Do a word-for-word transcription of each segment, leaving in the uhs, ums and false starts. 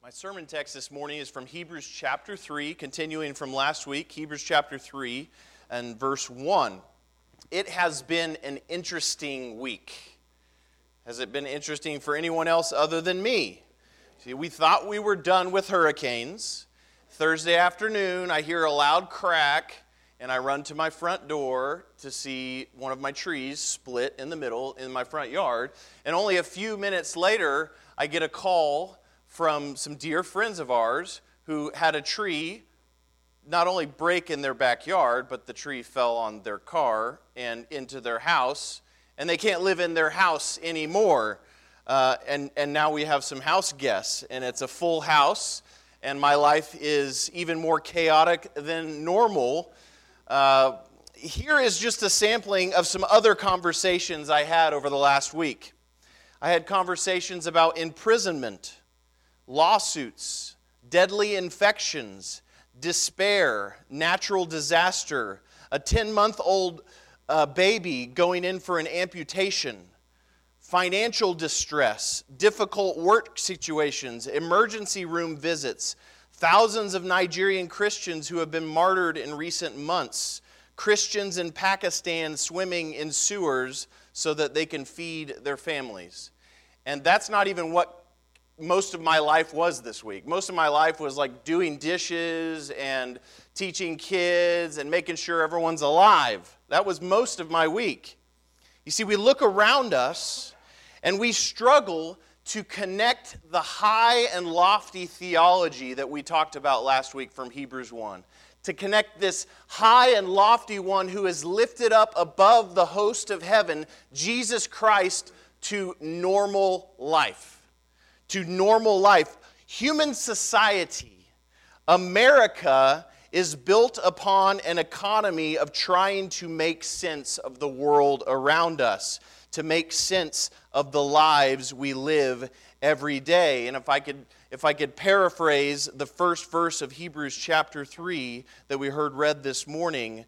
My sermon text this morning is from Hebrews chapter three, continuing from last week, Hebrews chapter three and verse one. It has been an interesting week. Has it been interesting for anyone else other than me? See, we thought we were done with hurricanes. Thursday afternoon, I hear a loud crack, and I run to my front door to see one of my trees split in the middle in my front yard. And only a few minutes later, I get a call from some dear friends of ours who had a tree not only break in their backyard, but the tree fell on their car and into their house, and they can't live in their house anymore. Uh, and, and now we have some house guests, and it's a full house, and my life is even more chaotic than normal. Uh, here is just a sampling of some other conversations I had over the last week. I had conversations about imprisonment, lawsuits, deadly infections, despair, natural disaster, a ten-month-old uh, baby going in for an amputation, financial distress, difficult work situations, emergency room visits, thousands of Nigerian Christians who have been martyred in recent months, Christians in Pakistan swimming in sewers so that they can feed their families. And that's not even what most of my life was this week. Most of my life was like doing dishes and teaching kids and making sure everyone's alive. That was most of my week. You see, we look around us and we struggle to connect the high and lofty theology that we talked about last week from Hebrews one. To connect this high and lofty one who is lifted up above the host of heaven, Jesus Christ, to normal life. To normal life. Human society, America, is built upon an economy of trying to make sense of the world around us, to make sense of the lives we live every day. And if I could, if I could paraphrase the first verse of Hebrews chapter three that we heard read this morning,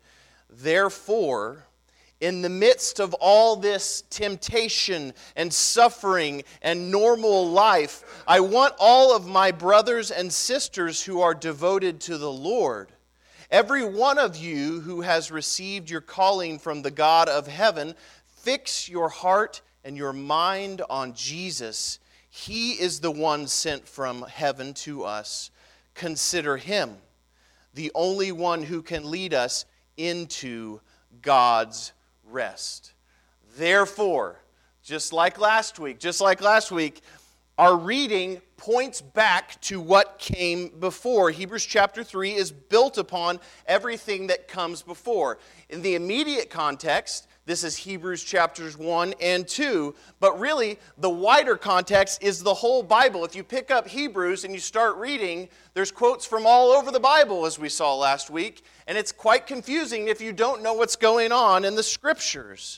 therefore, in the midst of all this temptation and suffering and normal life, I want all of my brothers and sisters who are devoted to the Lord, every one of you who has received your calling from the God of heaven, fix your heart and your mind on Jesus. He is the one sent from heaven to us. Consider him, the only one who can lead us into God's rest. Therefore, just like last week, just like last week, our reading points back to what came before. Hebrews chapter three is built upon everything that comes before. In the immediate context, this is Hebrews chapters one and two, but really the wider context is the whole Bible. If you pick up Hebrews and you start reading, there's quotes from all over the Bible, as we saw last week, and it's quite confusing if you don't know what's going on in the Scriptures.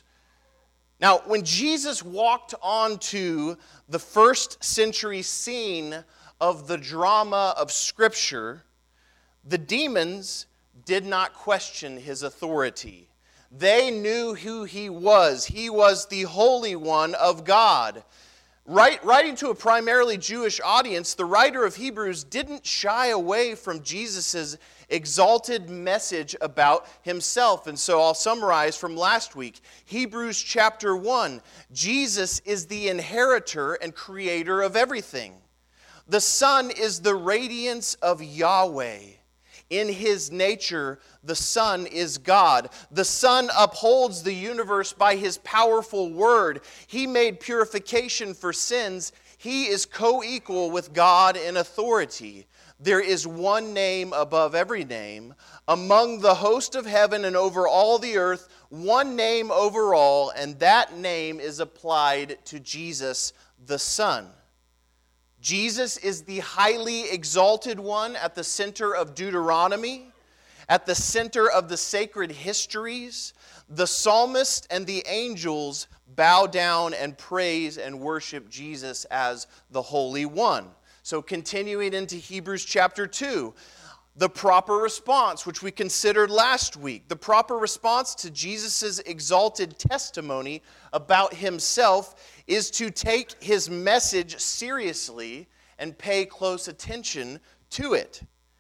Now, when Jesus walked onto the first century scene of the drama of Scripture, the demons did not question his authority. They knew who he was. He was the Holy One of God. Write, writing to a primarily Jewish audience, the writer of Hebrews didn't shy away from Jesus' exalted message about himself. And so I'll summarize from last week. Hebrews chapter one, Jesus is the inheritor and creator of everything. The Son is the radiance of Yahweh. In his nature, the Son is God. The Son upholds the universe by his powerful word. He made purification for sins. He is co-equal with God in authority. There is one name above every name. Among the host of heaven and over all the earth, one name over all, and that name is applied to Jesus, the Son. Jesus is the highly exalted one at the center of Deuteronomy, at the center of the sacred histories. The psalmist and the angels bow down and praise and worship Jesus as the Holy One. So continuing into Hebrews chapter two, the proper response, which we considered last week, the proper response to Jesus' exalted testimony about himself is to take his message seriously and pay close attention to it.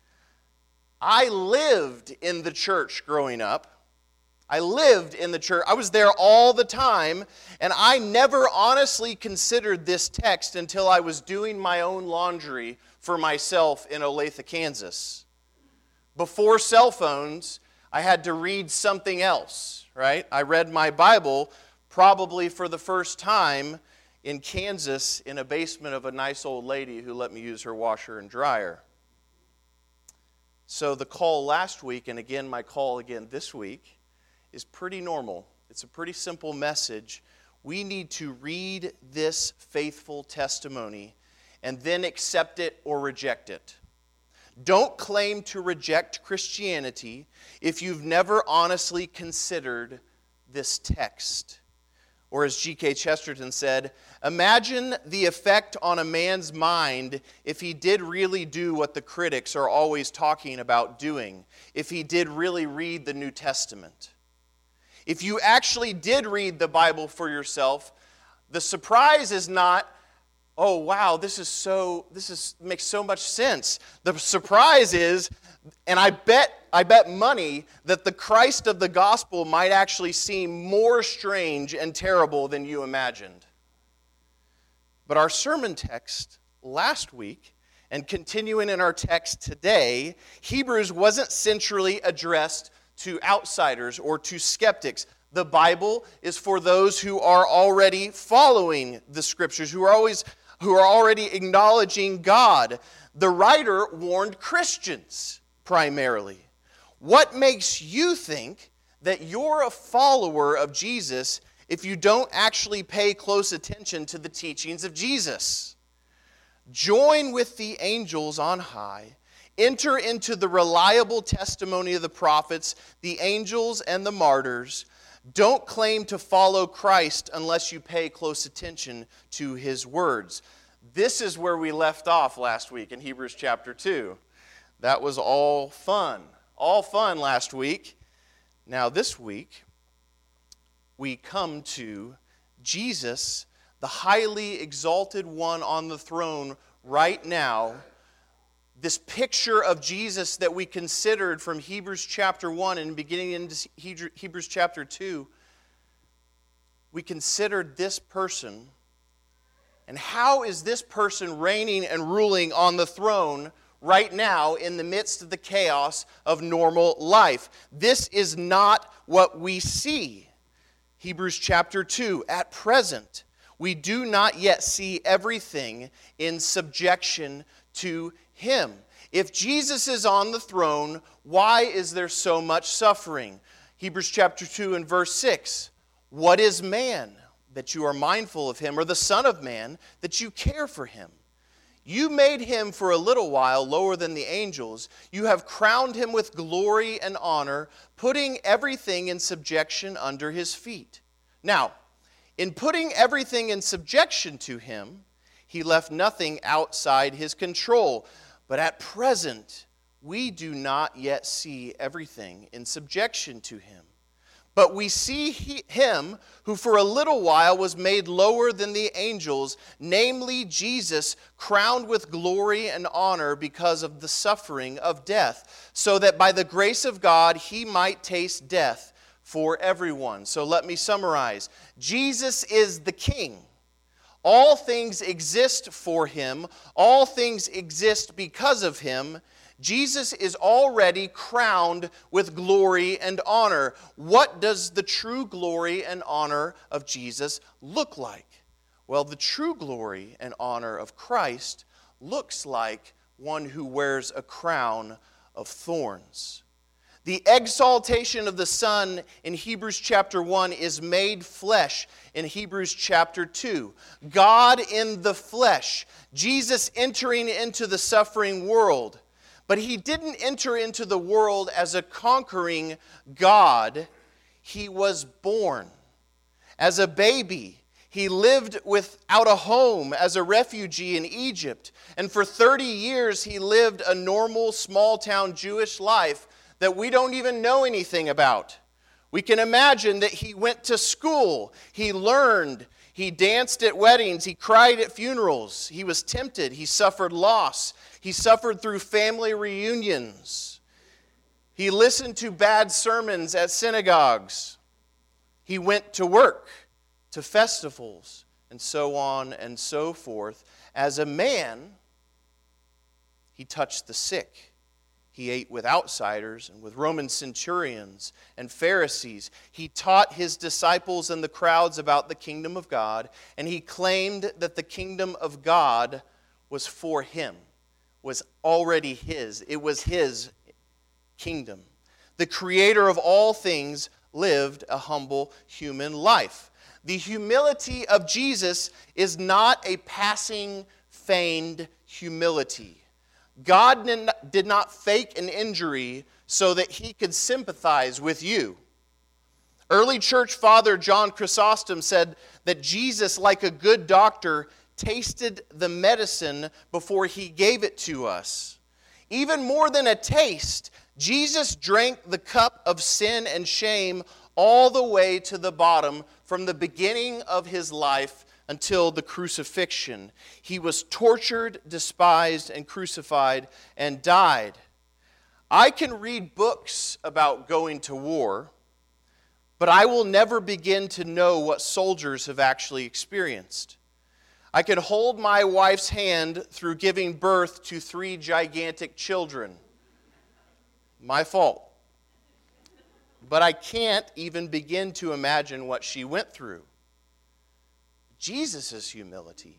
I lived in the church growing up. I lived in the church. I was there all the time, and I never honestly considered this text until I was doing my own laundry for myself in Olathe, Kansas. Before cell phones, I had to read something else, right? I read my Bible probably for the first time in Kansas in a basement of a nice old lady who let me use her washer and dryer. So the call last week, and again my call again this week, is pretty normal. It's a pretty simple message. We need to read this faithful testimony and then accept it or reject it. Don't claim to reject Christianity if you've never honestly considered this text. Or as G K Chesterton said, imagine the effect on a man's mind if he did really do what the critics are always talking about doing, if he did really read the New Testament. If you actually did read the Bible for yourself, the surprise is not, oh wow, this is so this is makes so much sense. The surprise is, and I bet I bet money that the Christ of the gospel might actually seem more strange and terrible than you imagined. But our sermon text last week, and continuing in our text today, Hebrews wasn't centrally addressed to outsiders or to skeptics. The Bible is for those who are already following the Scriptures, who are always who are already acknowledging God. The writer warned Christians primarily. What makes you think that you're a follower of Jesus if you don't actually pay close attention to the teachings of Jesus? Join with the angels on high. Enter into the reliable testimony of the prophets, the angels, and the martyrs. Don't claim to follow Christ unless you pay close attention to his words. This is where we left off last week in Hebrews chapter two. That was all fun. All fun last week. Now this week, we come to Jesus, the highly exalted one on the throne right now. This picture of Jesus that we considered from Hebrews chapter one and beginning into Hebrews chapter two, we considered this person. And how is this person reigning and ruling on the throne right now in the midst of the chaos of normal life? This is not what we see. Hebrews chapter two, at present, we do not yet see everything in subjection to him. If Jesus is on the throne, why is there so much suffering? Hebrews chapter two and verse six. What is man that you are mindful of him, or the Son of Man that you care for him? You made him for a little while lower than the angels. You have crowned him with glory and honor, putting everything in subjection under his feet. Now, in putting everything in subjection to him, he left nothing outside his control. But at present, we do not yet see everything in subjection to him. But we see he, him who for a little while was made lower than the angels, namely Jesus, crowned with glory and honor because of the suffering of death, so that by the grace of God he might taste death for everyone. So let me summarize. Jesus is the King. All things exist for him. All things exist because of him. Jesus is already crowned with glory and honor. What does the true glory and honor of Jesus look like? Well, the true glory and honor of Christ looks like one who wears a crown of thorns. The exaltation of the Son in Hebrews chapter one is made flesh in Hebrews chapter two. God in the flesh, Jesus entering into the suffering world. But he didn't enter into the world as a conquering God. He was born as a baby. He lived without a home as a refugee in Egypt. And for thirty years, he lived a normal, small-town Jewish life that we don't even know anything about. We can imagine that he went to school, he learned, He danced at weddings. He cried at funerals. He was tempted. He suffered loss. He suffered through family reunions. He listened to bad sermons at synagogues. He went to work, to festivals, and so on and so forth. As a man, he touched the sick. He ate with outsiders and with Roman centurions and Pharisees. He taught his disciples and the crowds about the kingdom of God, and he claimed that the kingdom of God was for him, was already his. It was his kingdom. The creator of all things lived a humble human life. The humility of Jesus is not a passing, feigned humility. God did not fake an injury so that he could sympathize with you. Early church father John Chrysostom said that Jesus, like a good doctor, tasted the medicine before he gave it to us. Even more than a taste, Jesus drank the cup of sin and shame all the way to the bottom from the beginning of his life until the crucifixion. He was tortured, despised, and crucified, and died. I can read books about going to war, but I will never begin to know what soldiers have actually experienced. I can hold my wife's hand through giving birth to three gigantic children. My fault. But I can't even begin to imagine what she went through. Jesus' humility,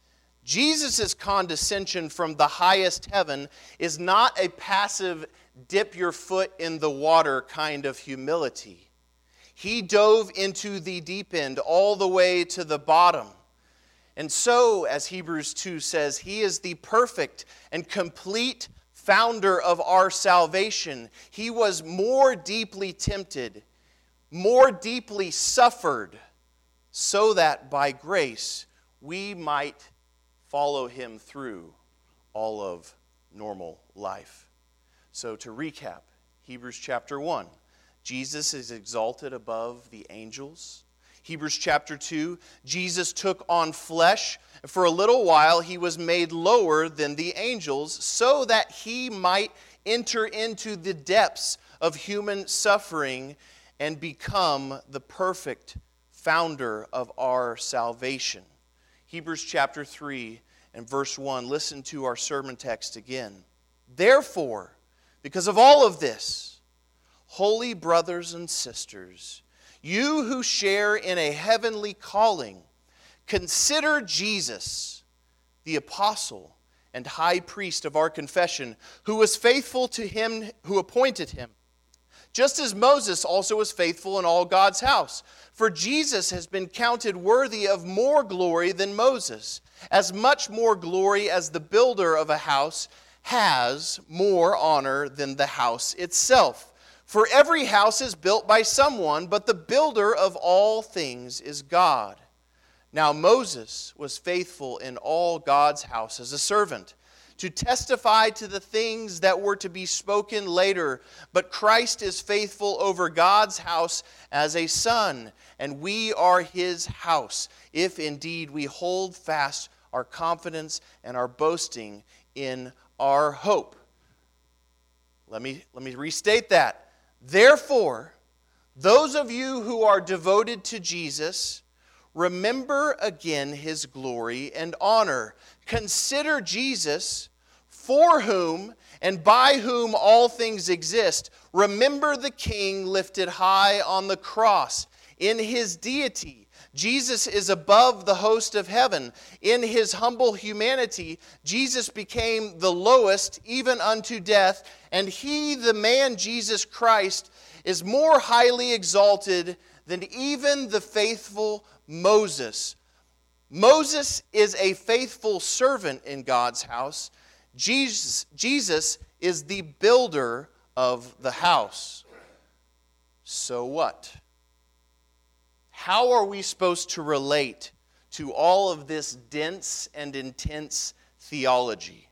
Jesus' condescension from the highest heaven is not a passive dip your foot in the water kind of humility. He dove into the deep end all the way to the bottom. And so, as Hebrews two says, he is the perfect and complete founder of our salvation. He was more deeply tempted, more deeply suffered, so that by grace we might follow him through all of normal life. So to recap, Hebrews chapter one, Jesus is exalted above the angels. Hebrews chapter two, Jesus took on flesh. For a little while he was made lower than the angels so that he might enter into the depths of human suffering and become the perfect founder of our salvation. Hebrews chapter three and verse one. Listen to our sermon text again. Therefore, because of all of this, holy brothers and sisters, you who share in a heavenly calling, consider Jesus, the apostle and high priest of our confession, who was faithful to him who appointed him, just as Moses also was faithful in all God's house. For Jesus has been counted worthy of more glory than Moses, as much more glory as the builder of a house has more honor than the house itself. For every house is built by someone, but the builder of all things is God. Now Moses was faithful in all God's house as a servant, to testify to the things that were to be spoken later. But Christ is faithful over God's house as a son, and we are his house, if indeed we hold fast our confidence and our boasting in our hope. Let me, let me restate that. Therefore, those of you who are devoted to Jesus, remember again his glory and honor. Consider Jesus, for whom and by whom all things exist. Remember the King lifted high on the cross. In his deity, Jesus is above the host of heaven. In his humble humanity, Jesus became the lowest, even unto death. And he, the man Jesus Christ, is more highly exalted than even the faithful Moses. Moses is a faithful servant in God's house. Jesus, Jesus is the builder of the house. So what? How are we supposed to relate to all of this dense and intense theology?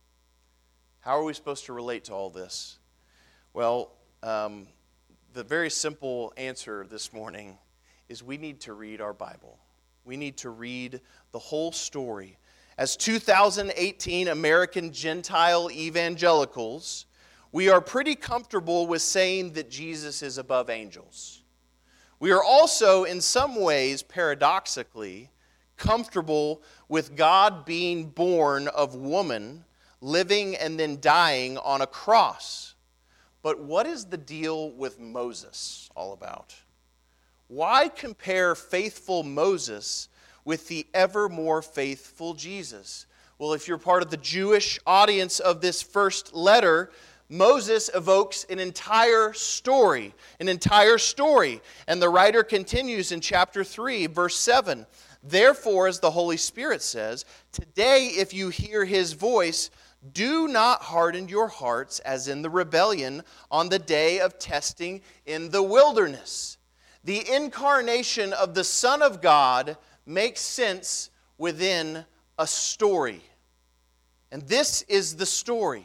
How are we supposed to relate to all this? Well, um, the very simple answer this morning is we need to read our Bible. We need to read the whole story. As two thousand eighteen American Gentile evangelicals, we are pretty comfortable with saying that Jesus is above angels. We are also, in some ways, paradoxically, comfortable with God being born of woman, living and then dying on a cross. But what is the deal with Moses all about? Why compare faithful Moses with the ever more faithful Jesus? Well, if you're part of the Jewish audience of this first letter, Moses evokes an entire story, an entire story. And the writer continues in chapter three, verse seven. Therefore, as the Holy Spirit says, today if you hear his voice, do not harden your hearts as in the rebellion on the day of testing in the wilderness. The incarnation of the Son of God makes sense within a story. And this is the story.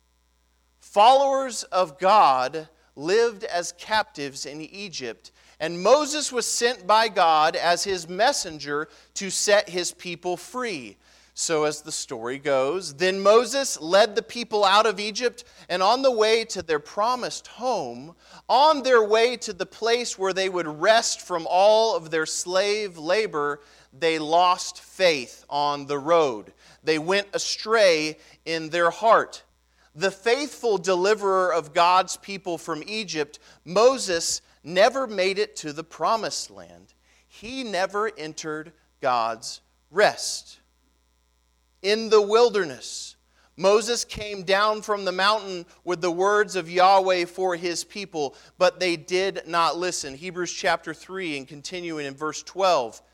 Followers of God lived as captives in Egypt, and Moses was sent by God as his messenger to set his people free. So as the story goes, then Moses led the people out of Egypt, and on the way to their promised home, on their way to the place where they would rest from all of their slave labor, they lost faith on the road. They went astray in their heart. The faithful deliverer of God's people from Egypt, Moses, never made it to the promised land. He never entered God's rest. In the wilderness, Moses came down from the mountain with the words of Yahweh for his people, but they did not listen. Hebrews chapter three and continuing in verse twelve.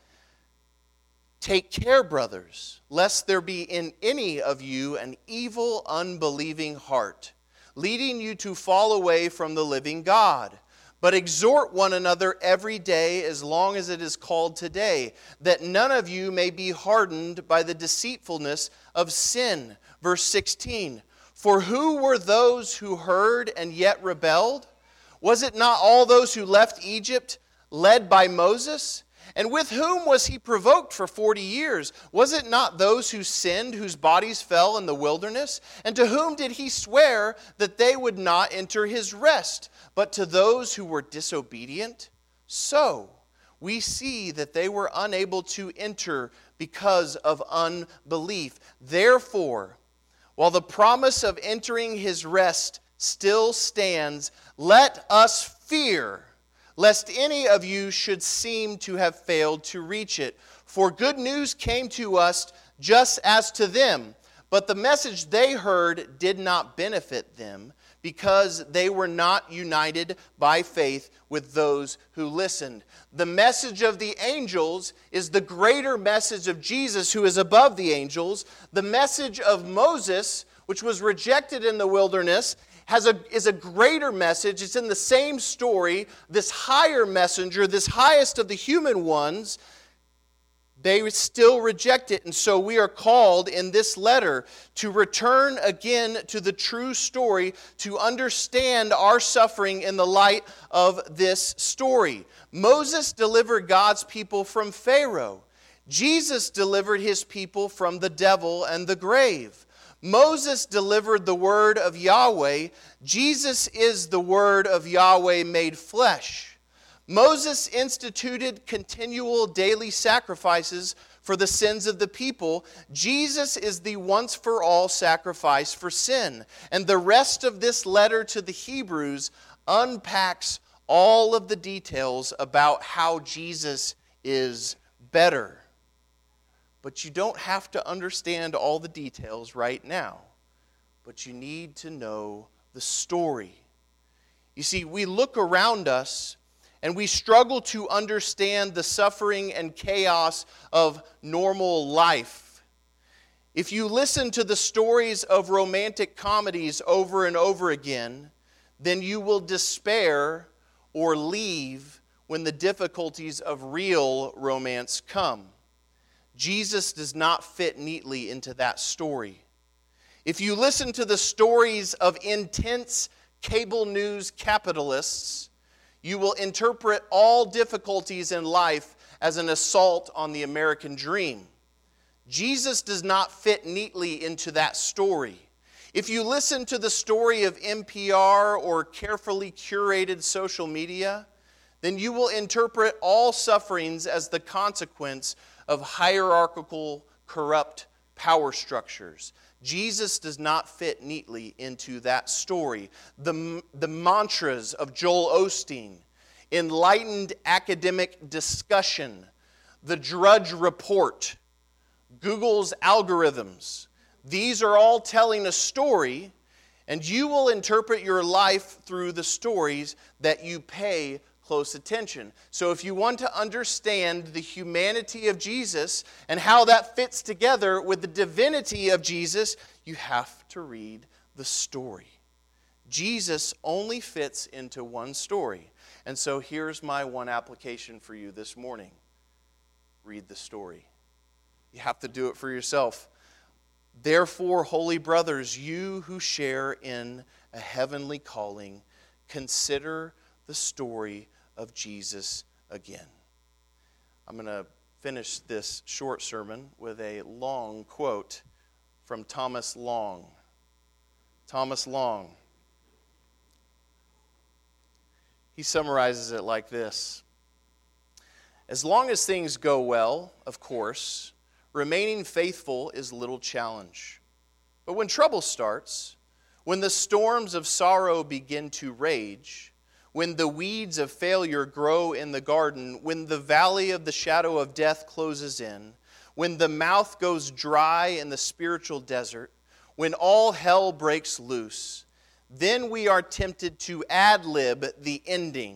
Take care, brothers, lest there be in any of you an evil, unbelieving heart, leading you to fall away from the living God. But exhort one another every day as long as it is called today, that none of you may be hardened by the deceitfulness of sin. Verse sixteen, for who were those who heard and yet rebelled? Was it not all those who left Egypt, led by Moses? And with whom was he provoked for forty years? Was it not those who sinned, whose bodies fell in the wilderness? And to whom did he swear that they would not enter his rest, but to those who were disobedient? So we see that they were unable to enter because of unbelief. Therefore, while the promise of entering his rest still stands, let us fear, lest any of you should seem to have failed to reach it. For good news came to us just as to them, but the message they heard did not benefit them, because they were not united by faith with those who listened. The message of the angels is the greater message of Jesus, who is above the angels. The message of Moses, which was rejected in the wilderness, Has a, is a greater message. It's in the same story. This higher messenger, this highest of the human ones, they still reject it. And so we are called in this letter to return again to the true story, to understand our suffering in the light of this story. Moses delivered God's people from Pharaoh. Jesus delivered his people from the devil and the grave. Moses delivered the word of Yahweh. Jesus is the word of Yahweh made flesh. Moses instituted continual daily sacrifices for the sins of the people. Jesus is the once-for-all sacrifice for sin. And the rest of this letter to the Hebrews unpacks all of the details about how Jesus is better. But you don't have to understand all the details right now. But you need to know the story. You see, we look around us and we struggle to understand the suffering and chaos of normal life. If you listen to the stories of romantic comedies over and over again, then you will despair or leave when the difficulties of real romance come. Jesus does not fit neatly into that story. If you listen to the stories of intense cable news capitalists, you will interpret all difficulties in life as an assault on the American dream. Jesus does not fit neatly into that story. If you listen to the story of N P R or carefully curated social media, then you will interpret all sufferings as the consequence of hierarchical, corrupt power structures. Jesus does not fit neatly into that story. The, the mantras of Joel Osteen, enlightened academic discussion, the Drudge Report, Google's algorithms, these are all telling a story, and you will interpret your life through the stories that you pay close attention. So if you want to understand the humanity of Jesus and how that fits together with the divinity of Jesus, you have to read the story. Jesus only fits into one story. And so here's my one application for you this morning. Read the story. You have to do it for yourself. Therefore, holy brothers, you who share in a heavenly calling, consider the story of Jesus again. I'm going to finish this short sermon with a long quote from Thomas Long. Thomas Long. He summarizes it like this. As long as things go well, of course, remaining faithful is little challenge. But when trouble starts, when the storms of sorrow begin to rage, when the weeds of failure grow in the garden, when the valley of the shadow of death closes in, when the mouth goes dry in the spiritual desert, when all hell breaks loose, then we are tempted to ad-lib the ending,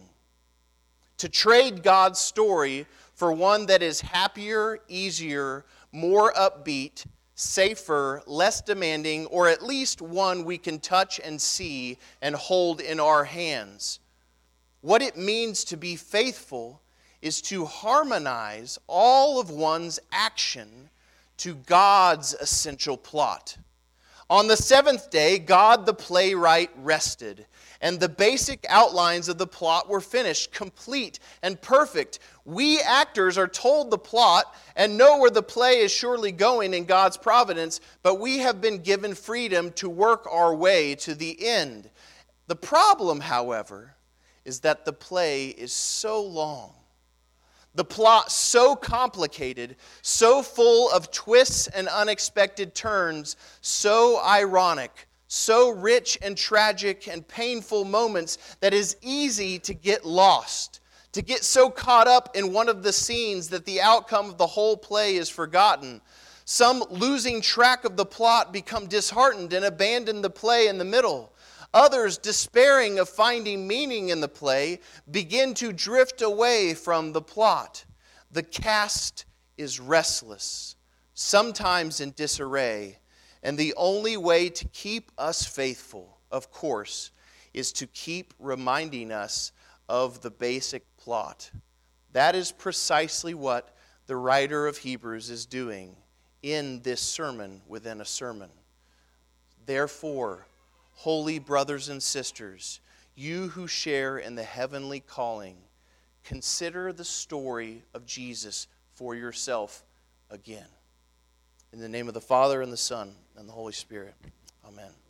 to trade God's story for one that is happier, easier, more upbeat, safer, less demanding, or at least one we can touch and see and hold in our hands. What it means to be faithful is to harmonize all of one's action to God's essential plot. On the seventh day, God the playwright rested, and the basic outlines of the plot were finished, complete and perfect. We actors are told the plot and know where the play is surely going in God's providence, but we have been given freedom to work our way to the end. The problem, however, is that the play is so long, the plot so complicated, so full of twists and unexpected turns, so ironic, so rich and tragic and painful moments that it is easy to get lost, to get so caught up in one of the scenes that the outcome of the whole play is forgotten. Some, losing track of the plot, become disheartened and abandon the play in the middle. Others, despairing of finding meaning in the play, begin to drift away from the plot. The cast is restless, sometimes in disarray, and the only way to keep us faithful, of course, is to keep reminding us of the basic plot. That is precisely what the writer of Hebrews is doing in this sermon within a sermon. Therefore, holy brothers and sisters, you who share in the heavenly calling, consider the story of Jesus for yourself again. In the name of the Father, and the Son, and the Holy Spirit. Amen.